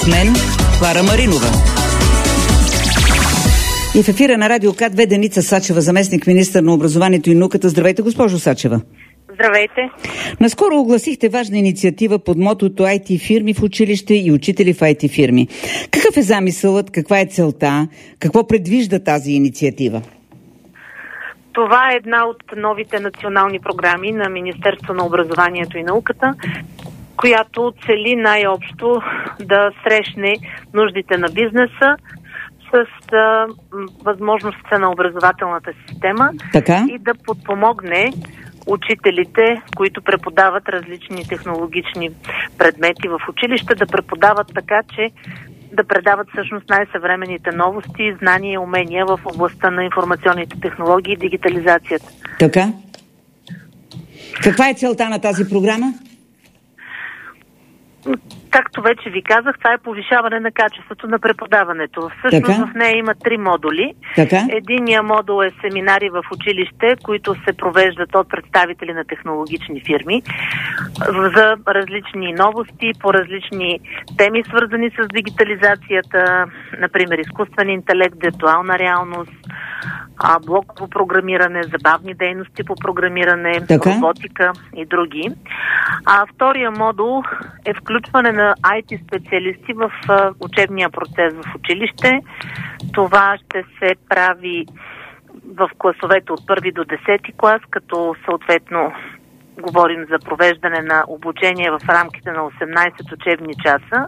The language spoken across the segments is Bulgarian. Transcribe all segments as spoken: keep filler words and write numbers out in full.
С мен Клара Маринова. И в ефира на Радио К две Деница Сачева, заместник министър на образованието и науката. Здравейте, госпожо Сачева. Здравейте. Наскоро огласихте важна инициатива под мотото ай ти фирми в училище и учители в ай ти фирми. Какъв е замисълът, каква е целта, какво предвижда тази инициатива? Това е една от новите национални програми на Министерство на образованието и науката, която цели най-общо да срещне нуждите на бизнеса с а, възможността на образователната система така? И да подпомогне учителите, които преподават различни технологични предмети в училище, да преподават така, че да предават всъщност най-съвременните новости, знания и умения в областта на информационните технологии и дигитализацията. Така? Каква е целта на тази програма? Както вече ви казах, това е повишаване на качеството на преподаването. Всъщност така? В нея има три модули. Така? Единият модул е семинари в училище, които се провеждат от представители на технологични фирми за различни новости, по различни теми, свързани с дигитализацията, например изкуствен интелект, виртуална реалност, блоково програмиране, забавни дейности по програмиране, така? Роботика и други. А втория модул е включване на ай ти специалисти в учебния процес в училище. Това ще се прави в класовете от първи до десети клас, като съответно говорим за провеждане на обучение в рамките на осемнайсет учебни часа,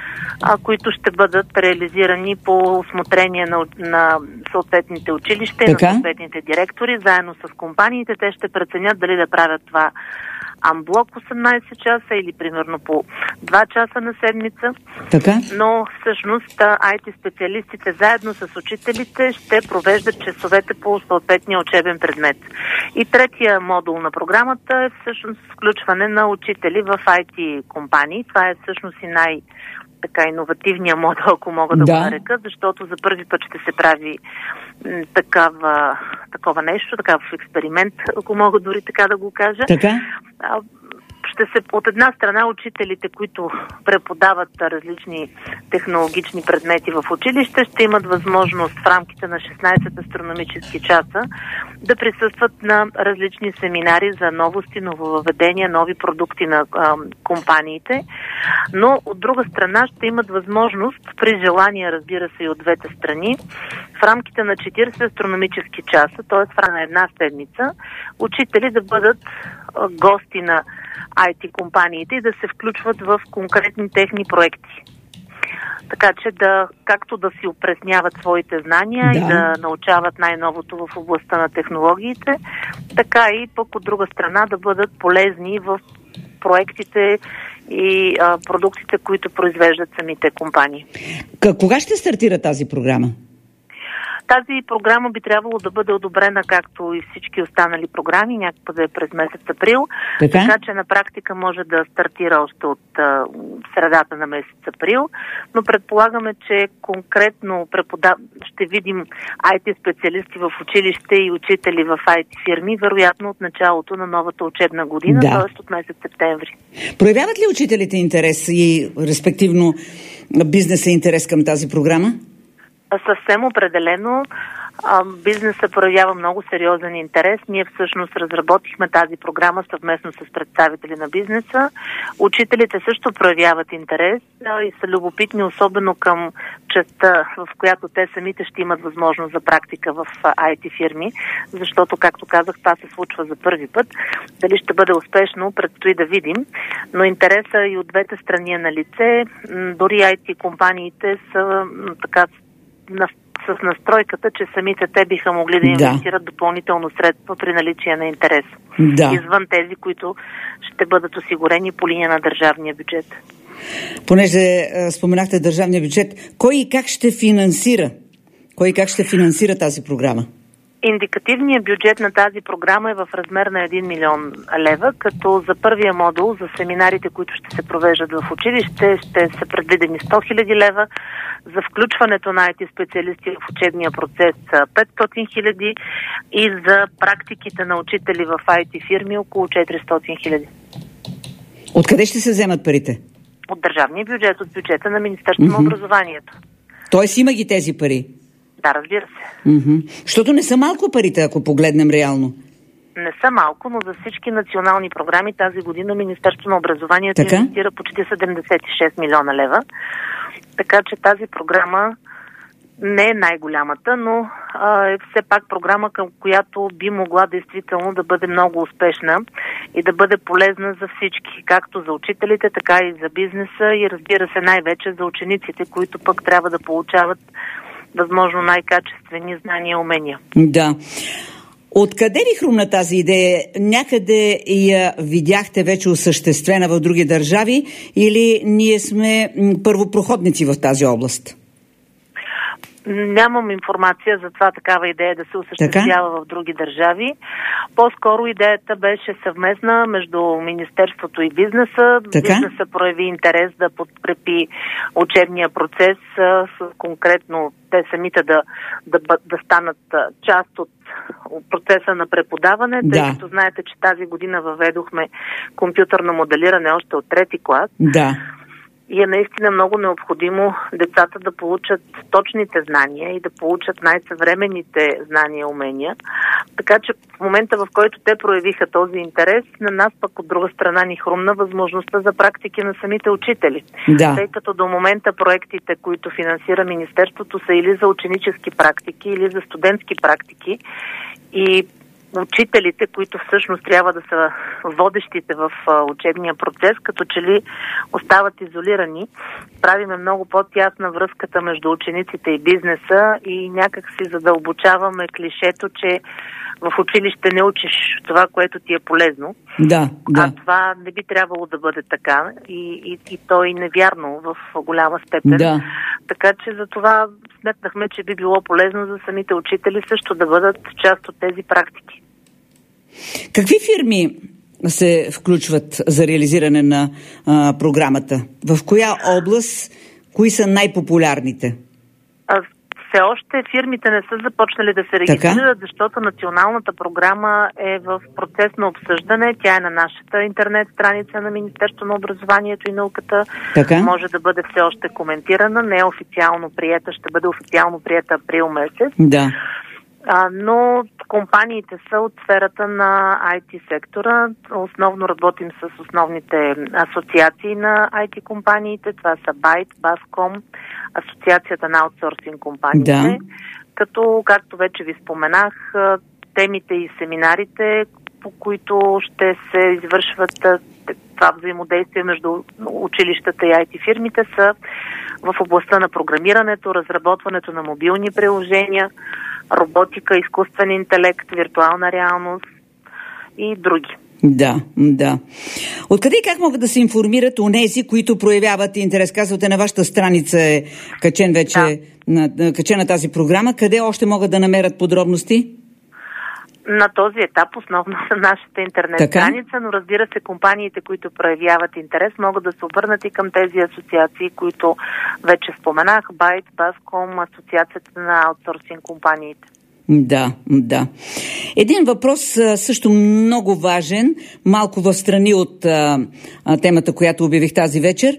които ще бъдат реализирани по усмотрение на, на съответните училища и на съответните директори, заедно с компаниите. Те ще преценят дали да правят това амблок осемнайсет часа или примерно по два часа на седмица. Така? Но всъщност ай ти специалистите заедно с учителите ще провеждат часовете по съответния учебен предмет. И третия модул на програмата е всъщност включване на учители в ай ти компании. Това е всъщност и най- така иновативния модел, ако мога да, да го нарека, защото за първи път ще се прави м, такава, такова нещо, такав експеримент, ако мога дори така да го кажа. Така? А, ще се, от една страна, учителите, които преподават различни технологични предмети в училище, ще имат възможност в рамките на шестнайсет астрономически часа да присъстват на различни семинари за новости, нововъведения, нови продукти на а, компаниите, но от друга страна ще имат възможност, при желание, разбира се, и от двете страни, в рамките на четирийсет астрономически часа, т.е. в рамките на една седмица, учители да бъдат а, гости на ай ти компаниите и да се включват в конкретни техни проекти. Така че да, както да си упражняват своите знания да. и да научават най-новото в областта на технологиите, така и пък от друга страна да бъдат полезни в проектите и а, продуктите, които произвеждат самите компании. Кога ще стартира тази програма? Тази програма би трябвало да бъде одобрена, както и всички останали програми, някъде през месец април, така, така че на практика може да стартира още от а, средата на месец април, но предполагаме, че конкретно преподав... ще видим ай ти специалисти в училище и учители в ай ти фирми, вероятно от началото на новата учебна година, да. т.е. от месец септември. Проявяват ли учителите интерес и респективно бизнеса интерес към тази програма? Съвсем определено бизнесът проявява много сериозен интерес. Ние всъщност разработихме тази програма съвместно с представители на бизнеса. Учителите също проявяват интерес и са любопитни, особено към частта, в която те самите ще имат възможност за практика в ай ти фирми, защото, както казах, това се случва за първи път. Дали ще бъде успешно, предстои да видим, но интереса и от двете страни е на лице. Дори ай ти компаниите са така на, с настройката, че самите те биха могли да инвестират да. допълнително средства при наличие на интерес. Да. Извън тези, които ще бъдат осигурени по линия на държавния бюджет. Понеже е, споменахте държавния бюджет, кой и как ще финансира? Кой и как ще финансира тази програма? Индикативният бюджет на тази програма е в размер на един милион лева, като за първия модул, за семинарите, които ще се провеждат в училище, ще са предвидени сто хиляди лева, за включването на ай ти специалисти в учебния процес петстотин хиляди и за практиките на учители в ай ти фирми около четиристотин хиляди. Откъде ще се вземат парите? От държавния бюджет, от бюджета на Министерството mm-hmm. на образованието. Тоест има ги тези пари? Да, разбира се. Mm-hmm. Защото не са малко парите, ако погледнем реално. Не са малко, но за всички национални програми тази година Министерството на образованието инвестира почти седемдесет и шест милиона лева. Така че тази програма не е най-голямата, но а, е все пак програма, към която би могла действително да бъде много успешна и да бъде полезна за всички, както за учителите, така и за бизнеса и разбира се най-вече за учениците, които пък трябва да получават възможно най-качествени знания и умения. Да. Откъде ви хрумна тази идея? Някъде я видяхте вече осъществена в други държави или ние сме първопроходници в тази област? Нямам информация за това такава идея да се осъществява така в други държави. По-скоро идеята беше съвместна между Министерството и бизнеса. Така? Бизнеса прояви интерес да подкрепи учебния процес, с конкретно те самите да, да, да станат част от процеса на преподаване, да. Тъй като знаете, че тази година въведохме компютърно моделиране още от трети клас. Да. И е наистина много необходимо децата да получат точните знания и да получат най-съвременните знания и умения. Така че в момента, в който те проявиха този интерес, на нас пък от друга страна ни хрумна възможността за практики на самите учители. Да. Тъй като до момента проектите, които финансира Министерството, са или за ученически практики, или за студентски практики. И учителите, които всъщност трябва да са водещите в учебния процес, като че ли остават изолирани. Правиме много по-тясна връзката между учениците и бизнеса и някак си задълбочаваме клишето, че в училище не учиш това, което ти е полезно. Да, да. А това не би трябвало да бъде така и, и, и то и невярно в голяма степен. Да. Така че за това сметнахме, че би било полезно за самите учители също да бъдат част от тези практики. Какви фирми се включват за реализиране на а, програмата? В коя област, кои са най-популярните? А, все още фирмите не са започнали да се регистрират, защото националната програма е в процес на обсъждане. Тя е на нашата интернет страница на Министерството на образованието и науката. Така? Може да бъде все още коментирана. Не е официално приета, ще бъде официално приета април месец. Да. А, но компаниите са от сферата на ай ти сектора. Основно работим с основните асоциации на ай ти компаниите. Това са Byte, Bascom, Асоциацията на аутсорсинг компаниите. Да. Като, както вече ви споменах, темите и семинарите, по които ще се извършват това взаимодействие между училищата и ай ти фирмите, са в областта на програмирането, разработването на мобилни приложения, роботика, изкуствен интелект, виртуална реалност и други. Да, да. Откъде и как могат да се информират онези, които проявяват интерес? Казвате, на вашата страница е качен вече, да. на, качена тази програма. Къде още могат да намерят подробности? На този етап основно на нашата интернет така? страница, но разбира се, компаниите, които проявяват интерес, могат да се обърнат и към тези асоциации, които вече споменах, Byte, Bascom, Асоциацията на аутсорсинг компаниите. Да, да. Един въпрос също много важен, малко в страни от а, темата, която обявих тази вечер.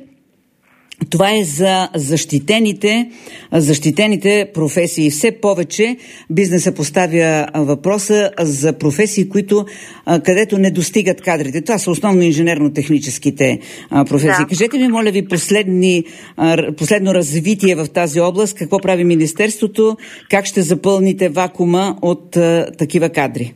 Това е за защитените, защитените професии. Все повече бизнеса поставя въпроса за професии, които, където не достигат кадрите. Това са основно инженерно-техническите професии. Да. Кажете ми, моля ви, последни, последно развитие в тази област. Какво прави Министерството? Как ще запълните вакуума от такива кадри?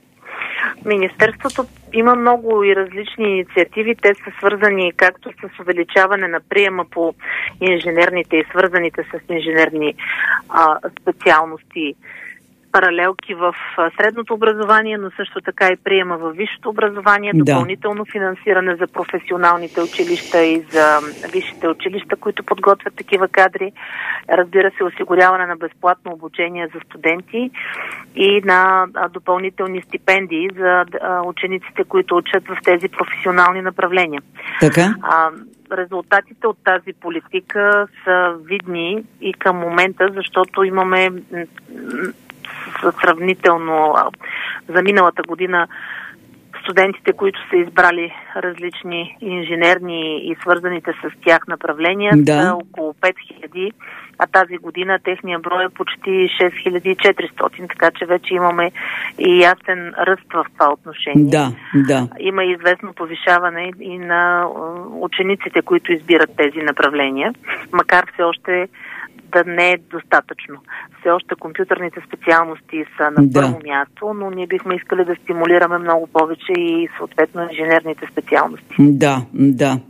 Министерството има много и различни инициативи. Те са свързани както с увеличаване на приема по инженерните и свързаните с инженерни а, специалности паралелки в средното образование, но също така и приема в висшето образование, да. допълнително финансиране за професионалните училища и за висшите училища, които подготвят такива кадри. Разбира се, осигуряване на безплатно обучение за студенти и на допълнителни стипендии за учениците, които учат в тези професионални направления. Така? А, резултатите от тази политика са видни и към момента, защото имаме сравнително за миналата година студентите, които са избрали различни инженерни и свързаните с тях направления, да. са около пет хиляди, а тази година техния брой е почти шест хиляди и четиристотин, така че вече имаме и ясен ръст в това отношение. Да, да. Има и известно повишаване и на учениците, които избират тези направления, макар все още да не е достатъчно. Все още компютърните специалности са на да. първо място, но ние бихме искали да стимулираме много повече и съответно инженерните специалности. Да, да.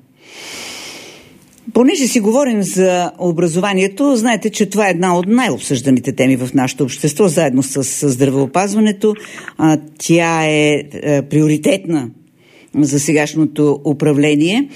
Понеже си говорим за образованието, знаете, че това е една от най-обсъжданите теми в нашето общество, заедно с здравеопазването. Тя е приоритетна за сегашното управление.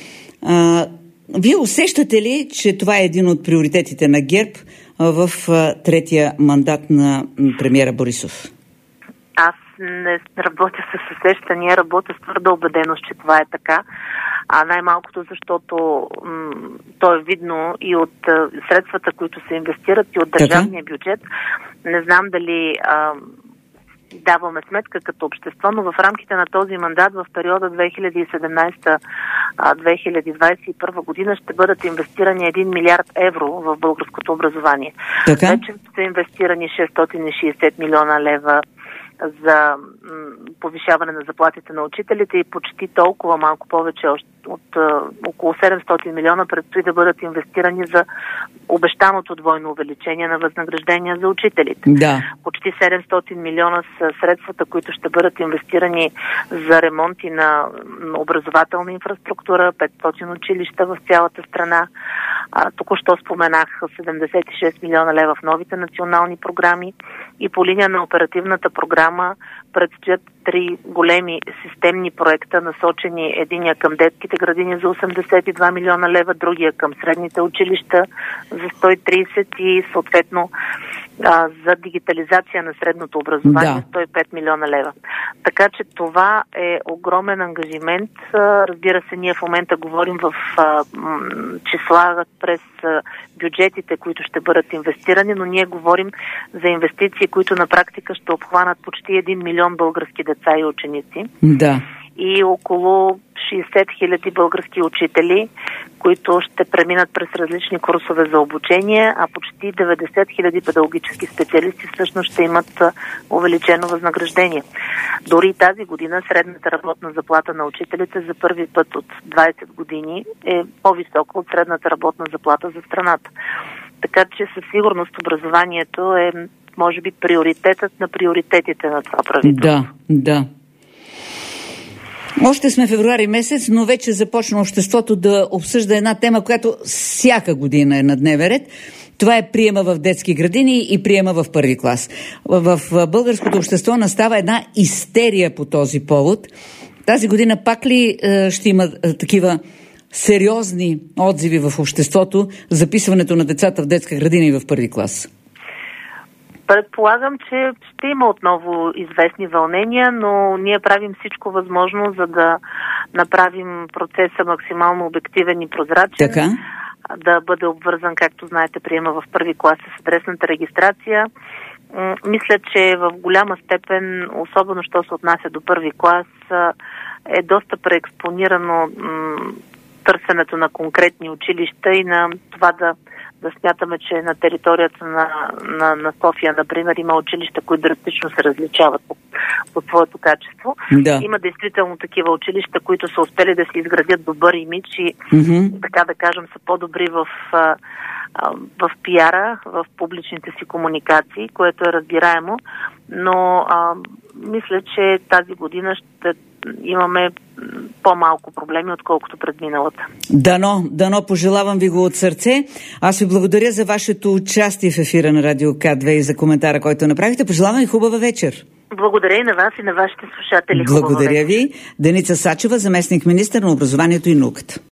Вие усещате ли, че това е един от приоритетите на ГЕРБ в третия мандат на премиера Борисов? Аз не работя с усещания, работя с твърда убеденост, че това е така. А най-малкото, защото м- то е видно и от а, средствата, които се инвестират, и от държавния бюджет. Не знам дали а, даваме сметка като общество, но в рамките на този мандат в периода две хиляди и седемнадесета - две хиляди двадесет и първа година ще бъдат инвестирани един милиард евро в българското образование. Така? Вече са инвестирани шестстотин и шейсет милиона лева за повишаване на заплатите на учителите и почти толкова, малко повече, от, от около седемстотин милиона предстои да бъдат инвестирани за обещаното двойно увеличение на възнаграждения за учителите. Да. Почти седемстотин милиона са средствата, които ще бъдат инвестирани за ремонти на образователна инфраструктура, петстотин училища в цялата страна. А, току-що споменах седемдесет и шест милиона лева в новите национални програми и по линия на оперативната програма предстоят три големи системни проекта, насочени единия към детските градини за осемдесет и два милиона лева, другия към средните училища за сто и тридесет и съответно а, за дигитализация на средното образование да. сто и пет милиона лева. Така че това е огромен ангажимент. Разбира се, ние в момента говорим в а, м, числа през а, бюджетите, които ще бъдат инвестирани, но ние говорим за инвестиции, които на практика ще обхванат почти един милион български деца и ученици. Да. И около шейсет хиляди български учители, които ще преминат през различни курсове за обучение, а почти деветдесет хиляди педагогически специалисти всъщност ще имат увеличено възнаграждение. Дори тази година средната работна заплата на учителите за първи път от двадесет години е по-висока от средната работна заплата за страната. Така че със сигурност образованието е, може би, приоритетът на приоритетите на това правителство. Да, да. Още сме февруари месец, но вече започна обществото да обсъжда една тема, която всяка година е на дневен ред. Това е приема в детски градини и приема в първи клас. В българското общество настава една истерия по този повод. Тази година пак ли ще има такива сериозни отзиви в обществото за записването на децата в детска градина и в първи клас? Предполагам, че ще има отново известни вълнения, но ние правим всичко възможно, за да направим процеса максимално обективен и прозрачен. Така? Да бъде обвързан, както знаете, приема в първи клас с адресната регистрация. Мисля, че в голяма степен, особено що се отнася до първи клас, е доста преекспонирано търсенето на конкретни училища и на това да да смятаме, че на територията на, на, на София, например, има училища, които драстично се различават по, по своето качество. Да. Има действително такива училища, които са успели да си изградят добър имидж и, mm-hmm. така да кажем, са по-добри в, в, в пиара, в публичните си комуникации, което е разбираемо, но а, мисля, че тази година ще имаме по-малко проблеми, отколкото пред миналата. Дано, дано, пожелавам ви го от сърце. Аз ви благодаря за вашето участие в ефира на Радио К две и за коментара, който направихте. Пожелавам ви хубава вечер. Благодаря и на вас и на вашите слушатели. Благодаря ви. Деница Сачева, заместник министър на образованието и науката.